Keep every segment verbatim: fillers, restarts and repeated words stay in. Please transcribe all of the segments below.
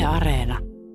Areena.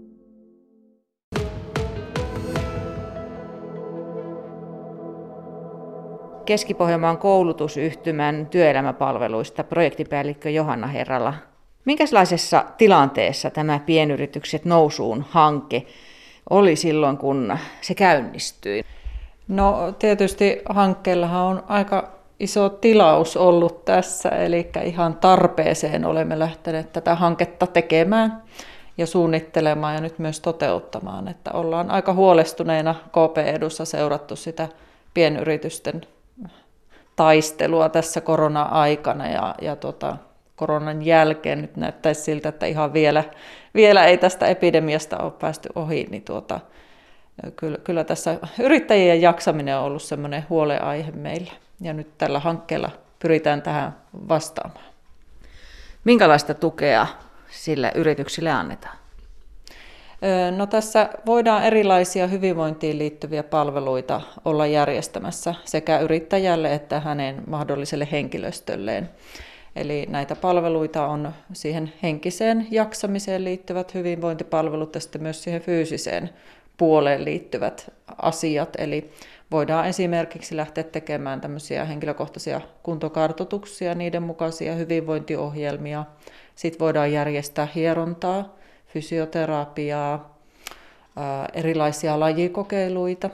Keski-Pohjanmaan koulutusyhtymän työelämäpalveluista projektipäällikkö Johanna Herrala. Minkälaisessa tilanteessa tämä Pienyritykset nousuun -hanke oli silloin, kun se käynnistyi? No tietysti hankkeellahan on aika iso tilaus ollut tässä, eli ihan tarpeeseen olemme lähteneet tätä hanketta tekemään ja suunnittelemaan ja nyt myös toteuttamaan. Että ollaan aika huolestuneena K P-edussa seurattu sitä pienyritysten taistelua tässä korona-aikana ja, ja tota, koronan jälkeen nyt näyttäisi siltä, että ihan vielä, vielä ei tästä epidemiasta ole päästy ohi, niin tuota, kyllä, kyllä tässä yrittäjien jaksaminen on ollut semmoinen huolenaihe meillä ja nyt tällä hankkeella pyritään tähän vastaamaan. Minkälaista tukea sille yrityksille annetaan? No tässä voidaan erilaisia hyvinvointiin liittyviä palveluita olla järjestämässä sekä yrittäjälle että hänen mahdolliselle henkilöstölleen. Eli näitä palveluita on siihen henkiseen jaksamiseen liittyvät hyvinvointipalvelut ja sitten myös siihen fyysiseen puoleen liittyvät asiat. Eli voidaan esimerkiksi lähteä tekemään tämmöisiä henkilökohtaisia kuntokartoituksia, niiden mukaisia hyvinvointiohjelmia. Sitten voidaan järjestää hierontaa, fysioterapiaa, erilaisia lajikokeiluita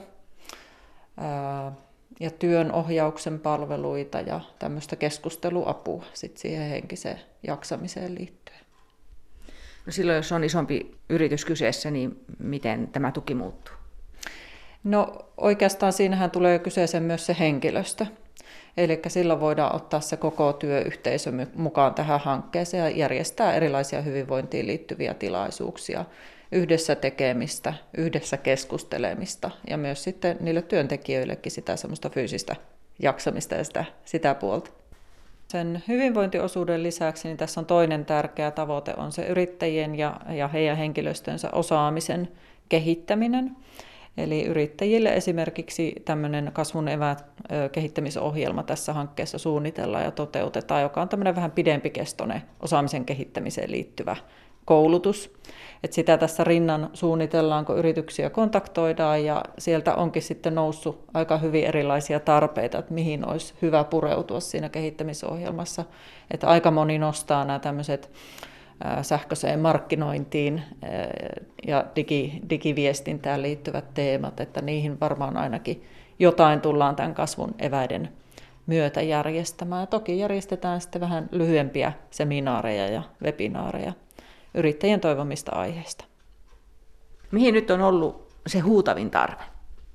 ja työnohjauksen palveluita ja tämmöistä keskusteluapua sit siihen henkiseen jaksamiseen liittyen. No silloin, jos on isompi yritys kyseessä, niin miten tämä tuki muuttuu? No oikeastaan siinähän tulee kyseeseen myös se henkilöstö. Eli silloin voidaan ottaa se koko työyhteisö mukaan tähän hankkeeseen ja järjestää erilaisia hyvinvointiin liittyviä tilaisuuksia, yhdessä tekemistä, yhdessä keskustelemista ja myös sitten niille työntekijöillekin sitä semmoista fyysistä jaksamista ja sitä, sitä puolta. Sen hyvinvointiosuuden lisäksi niin tässä on toinen tärkeä tavoite, on se yrittäjien ja, ja heidän henkilöstönsä osaamisen kehittäminen. Eli yrittäjille esimerkiksi tämmöinen kasvun eväät kehittämisohjelma tässä hankkeessa suunnitellaan ja toteutetaan, joka on tämmöinen vähän pidempikestoinen osaamisen kehittämiseen liittyvä koulutus. Et sitä tässä rinnan suunnitellaan, kun yrityksiä kontaktoidaan ja sieltä onkin sitten noussut aika hyvin erilaisia tarpeita, että mihin olisi hyvä pureutua siinä kehittämisohjelmassa. Että aika moni nostaa nämä tämmöiset sähköiseen markkinointiin ja digi, digiviestintään liittyvät teemat, että niihin varmaan ainakin jotain tullaan tämän kasvun eväiden myötä järjestämään. Ja toki järjestetään sitten vähän lyhyempiä seminaareja ja webinaareja yrittäjien toivomista aiheista. Mihin nyt on ollut se huutavin tarve?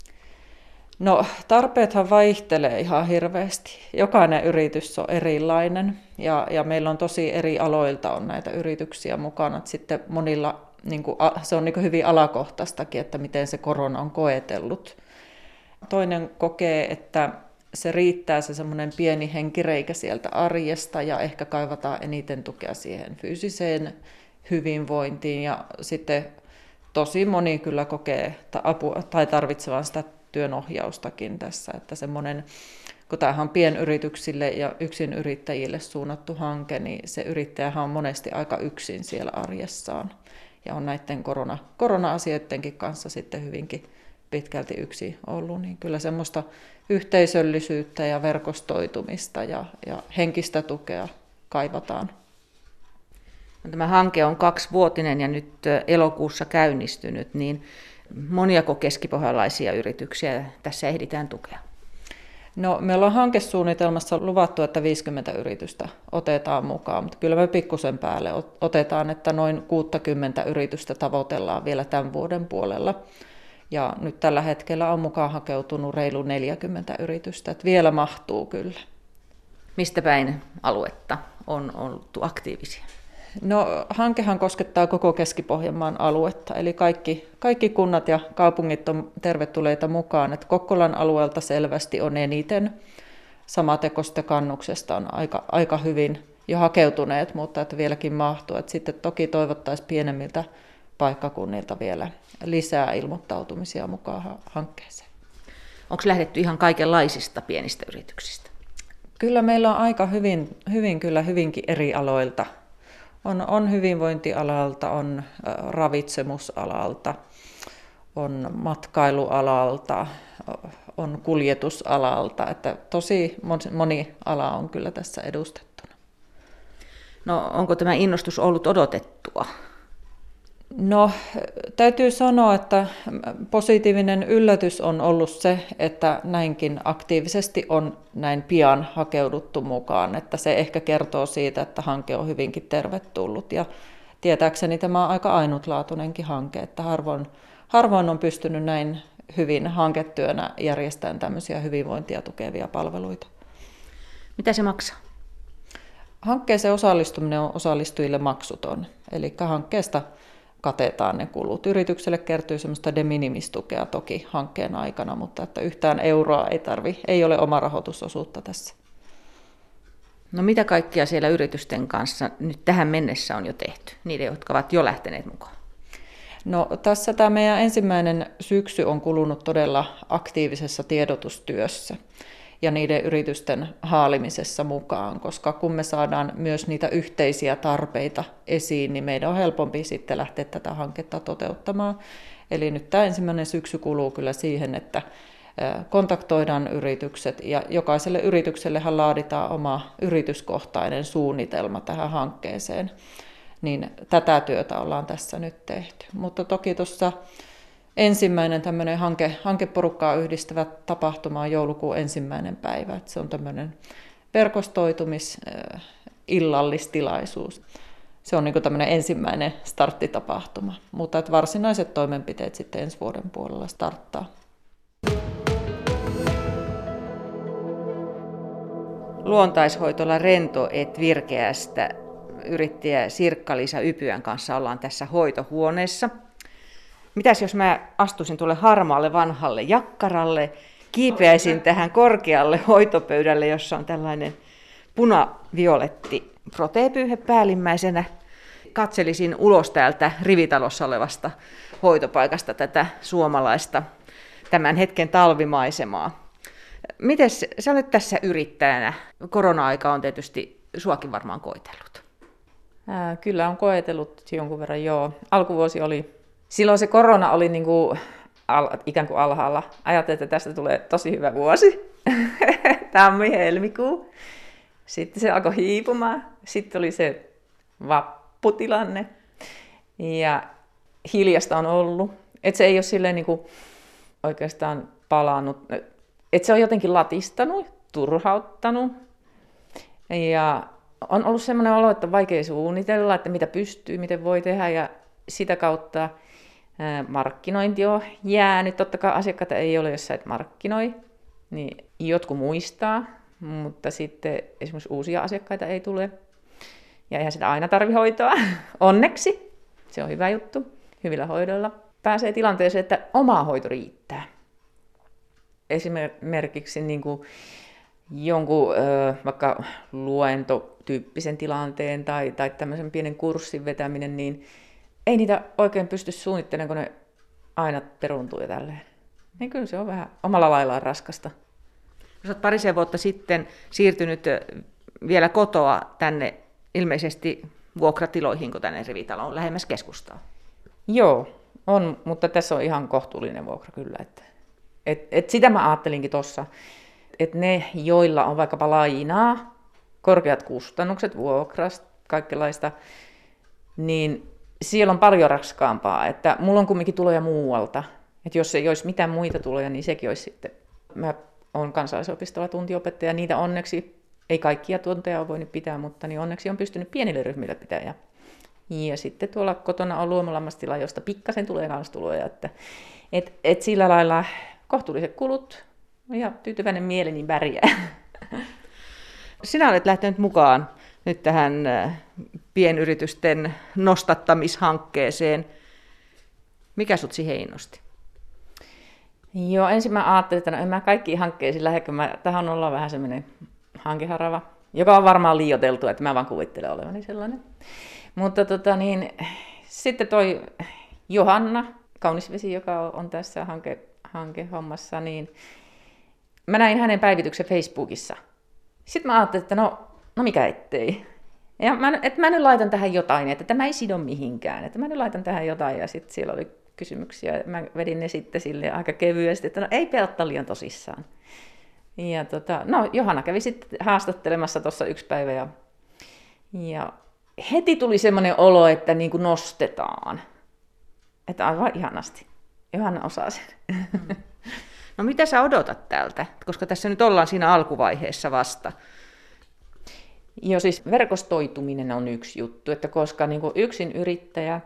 No tarpeethan vaihtelee ihan hirveästi. Jokainen yritys on erilainen ja, ja meillä on tosi eri aloilta on näitä yrityksiä mukana. Sitten monilla niin kuin, se on niin kuin hyvin alakohtaistakin, että miten se korona on koetellut. Toinen kokee, että se riittää se semmoinen pieni henkireikä sieltä arjesta ja ehkä kaivataan eniten tukea siihen fyysiseen hyvinvointiin. Ja sitten tosi moni kyllä kokee apua tai tarvitsevan sitä työnohjaustakin tässä, että semmoinen, kun tämähän on pienyrityksille ja yksinyrittäjille suunnattu hanke, niin se yrittäjähän on monesti aika yksin siellä arjessaan ja on näiden korona, korona-asioidenkin kanssa sitten hyvinkin pitkälti yksin ollut, niin kyllä semmoista yhteisöllisyyttä ja verkostoitumista ja, ja henkistä tukea kaivataan. Tämä hanke on kaksivuotinen ja nyt elokuussa käynnistynyt, niin moniako keskipohjalaisia yrityksiä tässä ehditään tukea? No, me ollaan hankesuunnitelmassa luvattu, että viisikymmentä yritystä otetaan mukaan, mutta kyllä me pikkusen päälle otetaan, että noin kuusikymmentä yritystä tavoitellaan vielä tämän vuoden puolella. Ja nyt tällä hetkellä on mukaan hakeutunut reilu neljäkymmentä yritystä, että vielä mahtuu kyllä. Mistä päin aluetta on ollut aktiivisia? No, hankehan koskettaa koko Keski-Pohjanmaan aluetta, eli kaikki, kaikki kunnat ja kaupungit on tervetulleita mukaan. Että Kokkolan alueelta selvästi on eniten, samatekosta Kannuksesta on aika, aika hyvin jo hakeutuneet, mutta että vieläkin mahtuu. Että sitten toki toivottaisiin pienemmiltä paikkakunnilta vielä lisää ilmoittautumisia mukaan hankkeeseen. Onko lähdetty ihan kaikenlaisista pienistä yrityksistä? Kyllä meillä on aika hyvin, hyvin, kyllä hyvinkin eri aloilta. On, on hyvinvointialalta, on ravitsemusalalta, on matkailualalta, on kuljetusalalta, että tosi moni ala on kyllä tässä edustettuna. No onko tämä innostus ollut odotettua? No täytyy sanoa, että positiivinen yllätys on ollut se, että näinkin aktiivisesti on näin pian hakeuduttu mukaan, että se ehkä kertoo siitä, että hanke on hyvinkin tervetullut ja tietääkseni tämä on aika ainutlaatuinenkin hanke, että harvoin, harvoin on pystynyt näin hyvin hanketyönä järjestämään tämmöisiä hyvinvointia tukevia palveluita. Mitä se maksaa? Hankkeeseen osallistuminen on osallistujille maksuton, eli hankkeesta katetaan ne kulut. Yritykselle kertyy semmoista de minimis-tukea toki hankkeen aikana, mutta että yhtään euroa ei tarvi, ei ole oma rahoitusosuutta tässä. No mitä kaikkia siellä yritysten kanssa nyt tähän mennessä on jo tehty, niiden, jotka ovat jo lähteneet mukaan? No tässä tämä meidän ensimmäinen syksy on kulunut todella aktiivisessa tiedotustyössä ja niiden yritysten haalimisessa mukaan, koska kun me saadaan myös niitä yhteisiä tarpeita esiin, niin meidän on helpompi sitten lähteä tätä hanketta toteuttamaan. Eli nyt tämä ensimmäinen syksy kuluu kyllä siihen, että kontaktoidaan yritykset ja jokaiselle yrityksellehän laaditaan oma yrityskohtainen suunnitelma tähän hankkeeseen. Niin tätä työtä ollaan tässä nyt tehty. Mutta toki tuossa ensimmäinen tämmöinen hanke, hankeporukkaa yhdistävä tapahtuma on joulukuun ensimmäinen päivä. Että se on tämmöinen verkostoitumis illallistilaisuus. Se on niin kuin tämmöinen ensimmäinen starttitapahtuma, mutta että varsinaiset toimenpiteet sitten ensi vuoden puolella starttaa. Luontaishoitola Rento et Virkeästä yrittäjä Sirkka-Liisa Ypyän kanssa ollaan tässä hoitohuoneessa. Mitäs jos mä astuisin tuolle harmaalle vanhalle jakkaralle, kiipeäisin tähän korkealle hoitopöydälle, jossa on tällainen punavioletti proteepyyhe päällimmäisenä. Katselisin ulos täältä rivitalossa olevasta hoitopaikasta tätä suomalaista tämän hetken talvimaisemaa. Mites sä olet tässä yrittäjänä? Korona-aika on tietysti suakin varmaan koetellut. Ää, kyllä on koetellut jonkun verran, joo. Alkuvuosi oli, silloin se korona oli niin kuin al, ikään kuin alhaalla. Ajattelin, että tästä tulee tosi hyvä vuosi. Tammi-helmikuu. Sitten se alkoi hiipumaan. Sitten oli se vapputilanne. Ja hiljasta on ollut. Että se ei ole silleen niin kuin oikeastaan palannut. Että se on jotenkin latistanut, turhauttanut. Ja on ollut sellainen olo, että on vaikea suunnitella, että mitä pystyy, miten voi tehdä. Ja sitä kautta markkinointi on jäänyt. Totta kai asiakkaita ei ole, jos sä et markkinoi. Niin jotkut muistaa, mutta sitten esimerkiksi uusia asiakkaita ei tule. Ja eihän sitä aina tarvi hoitoa. Onneksi. Se on hyvä juttu. Hyvillä hoidoilla pääsee tilanteeseen, että oma hoito riittää. Esimerkiksi niin kuin jonkun vaikka luentotyyppisen tilanteen tai, tai tämmöisen pienen kurssin vetäminen, niin ei niitä oikein pysty suunnittelemaan, kun ne aina peruuntuu ja tälleen. Niin kyllä se on vähän omalla laillaan raskasta. Sä oot parisen vuotta sitten siirtynyt vielä kotoa tänne ilmeisesti vuokratiloihin, kun tänne rivitaloon lähemmäs keskustaa. Joo, on, mutta tässä on ihan kohtuullinen vuokra kyllä. Että, et, et sitä mä ajattelinkin tuossa, että ne, joilla on vaikkapa lainaa, korkeat kustannukset, vuokrasta, kaikenlaista, niin siellä on paljon raskaampaa. Että mulla on kumminkin tuloja muualta. Että jos ei olisi mitään muita tuloja, niin sekin olisi sitten. Mä olen kansalaisopistolla tuntiopettaja, niitä onneksi, ei kaikkia tunteja ole voinut pitää, mutta niin onneksi on pystynyt pienille ryhmille pitää. Ja, ja sitten tuolla kotona on luomulammastila, josta pikkasen tulee kans tuloja. Että et, et sillä lailla kohtuulliset kulut ja tyytyväinen mieli niin pärjää. Sinä olet lähtenyt mukaan nyt tähän pienyritysten nostattamishankkeeseen. Mikä sut siihen innosti? Joo, ensin mä ajattelin, että no en mä kaikkiin hankkeisiin lähde, kun mä, tähän on olla vähän semmoinen hankeharava, joka on varmaan liioiteltu, että mä vaan kuvittelen olevani sellainen. Mutta tota niin, sitten toi Johanna Kaunisvesi, joka on tässä hanke, hankehommassa, niin mä näin hänen päivityksen Facebookissa. Sitten mä ajattelin, että no, no mikä ettei. Ja mä, että mä nyt laitan tähän jotain, että tämä ei sido mihinkään, että mä nyt laitan tähän jotain, ja sitten siellä oli kysymyksiä, mä vedin ne sitten sille aika kevyesti, että no ei pelata liian tosissaan. Ja tota, no Johanna kävi sitten haastattelemassa tuossa yksi päivä, ja, ja heti tuli semmoinen olo, että niin kuin nostetaan, että aivan ihanasti. Johanna osaa sen. No mitä sä odotat tältä, koska tässä nyt ollaan siinä alkuvaiheessa vasta? Joo, siis verkostoituminen on yksi juttu, että koska niin kuin yksin yrittäjä,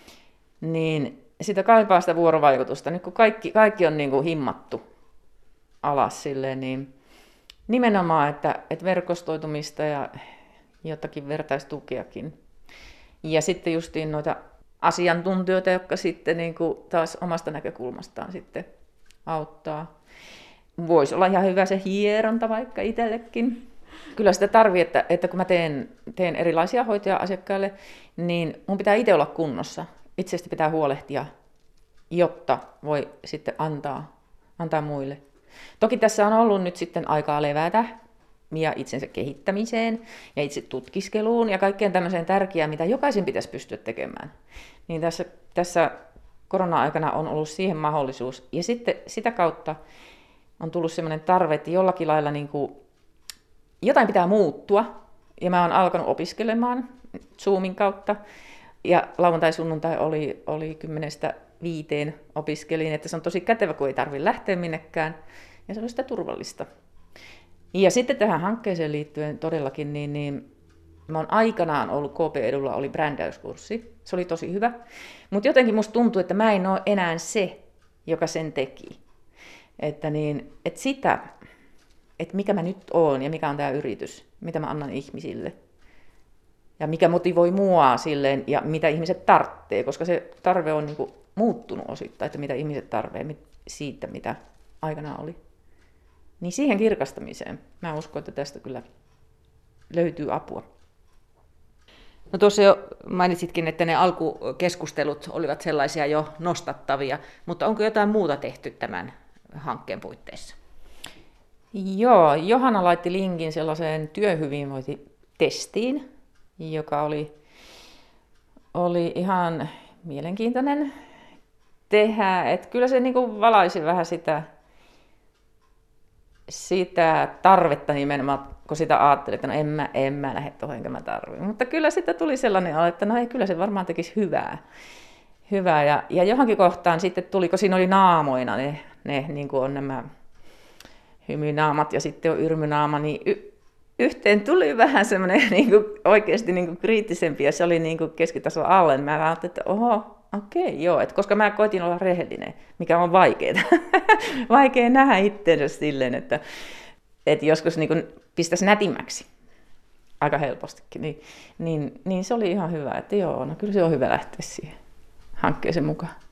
niin sitä kaipaa sitä vuorovaikutusta. Nyt kun kaikki, kaikki on niin kuin himmattu alas silleen, niin nimenomaan, että, että verkostoitumista ja jotakin vertaistukiakin. Ja sitten justiin noita asiantuntijoita, jotka sitten niin kuin taas omasta näkökulmastaan sitten auttaa. Voisi olla ihan hyvä se hieronta vaikka itsellekin. Kyllä sitä tarvii, että, että kun mä teen, teen erilaisia hoitoja asiakkaille, niin mun pitää itse olla kunnossa. Itsestä pitää huolehtia, jotta voi sitten antaa, antaa muille. Toki tässä on ollut nyt sitten aikaa levätä ja itsensä kehittämiseen ja itse tutkiskeluun ja kaikkeen tämmöiseen tärkeään, mitä jokaisen pitäisi pystyä tekemään. Niin tässä, tässä korona-aikana on ollut siihen mahdollisuus. Ja sitten sitä kautta on tullut semmoinen tarve, että jollakin lailla niin kuin jotain pitää muuttua. Ja mä oon alkanut opiskelemaan Zoomin kautta. Ja lauantai-sunnuntai oli, oli kymmenestä viiteen opiskelin, että se on tosi kätevä, kun ei tarvitse lähteä minnekään. Ja se on sitä turvallista. Ja sitten tähän hankkeeseen liittyen todellakin, niin, niin mä oon aikanaan ollut K P-edulla, oli brändäyskurssi. Se oli tosi hyvä. Mutta jotenkin musta tuntuu, että mä en ole enää se, joka sen teki. Että, niin, että sitä, että mikä mä nyt oon ja mikä on tämä yritys, mitä mä annan ihmisille. Ja mikä motivoi mua silleen ja mitä ihmiset tarvitsee, koska se tarve on niinku muuttunut osittain, että mitä ihmiset tarvitsee siitä, mitä aikanaan oli. Niin siihen kirkastamiseen mä uskon, että tästä kyllä löytyy apua. No tuossa jo mainitsitkin, että ne alkukeskustelut olivat sellaisia jo nostattavia, mutta onko jotain muuta tehty tämän hankkeen puitteissa? Joo, Johanna laitti linkin sellaiseen työhyvinvointitestiin, joka oli, oli ihan mielenkiintoinen tehdä. Että kyllä se niinku valaisi vähän sitä, sitä tarvetta nimenomaan, kun sitä ajattelin, että no en mä, en mä lähde tuohon, enkä mä tarvitse. Mutta kyllä sitten tuli sellainen olo, että no ei, kyllä se varmaan tekisi hyvää. hyvää. Ja, ja johonkin kohtaan sitten tuli, kun siinä oli naamoina ne, ne niin kuin on nämä hymynaamat ja sitten on yrmynaama, niin y- yhteen tuli vähän semmoinen niin kuin oikeasti niin kuin kriittisempi ja se oli niin kuin keskitason alle. Mä ajattelin, että oho, okei, okay, joo, että koska mä koitin olla rehellinen, mikä on vaikeaa. Vaikea nähdä itseensä silleen, että, että joskus niin kuin pistäisi nätimmäksi aika helpostikin. Niin, niin, niin se oli ihan hyvä, että joo, no kyllä se on hyvä lähteä siihen hankkeeseen mukaan.